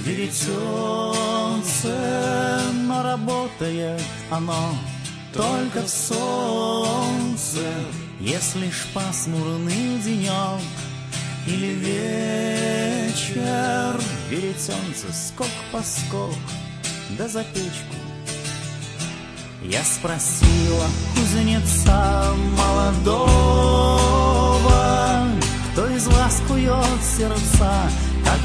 веретенце, но работает оно только в солнце, если лишь пасмурный денек или вечер. Веретенце скок-поскок, да за печку. Я спросила кузнеца молодого, кто из вас кует сердца, как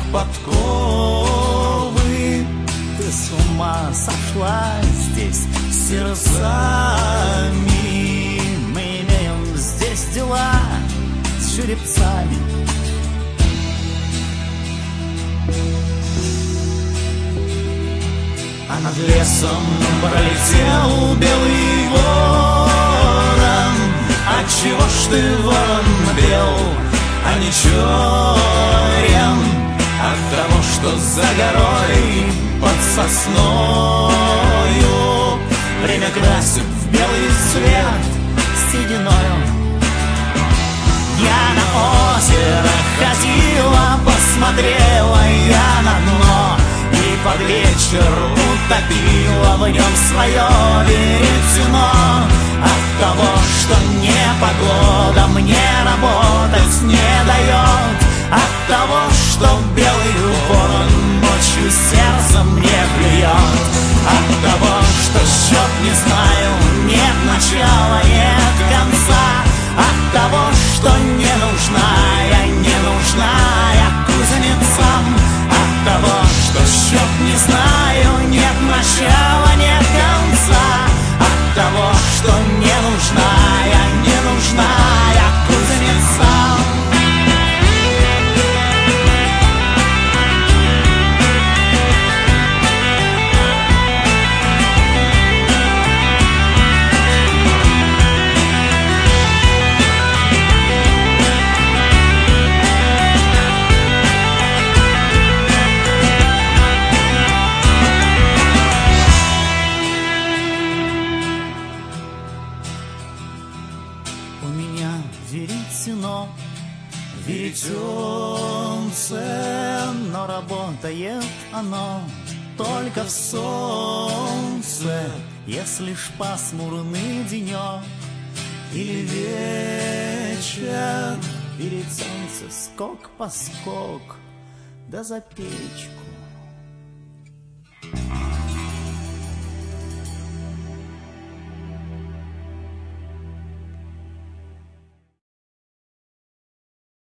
подковы. Ты с ума сошла здесь с сердцами? Мы имеем здесь дела с жеребцами. А над лесом пролетел белый ворон. Отчего ж ты, ворон, бел, а не черен? От того, что за горой под сосною время красит в белый цвет сединою. Я на озеро ходила, посмотрела я на дно, и под вечер утопила в нем свое веретено. От того, что непогода мне работать не дает, от того, что белый ворон ночью сердце мне клюет, от того, что счет не знаю, нет начала, нет конца, от того, что не нужна я кузнецам, от того, что счет не знаю, нет начала, нет конца, от того, что не нужна я кузнецам. Веретено, веретенце, но работает оно только в солнце, если лишь пасмурный денек или вечер. Веретенце скок-поскок, да за печку.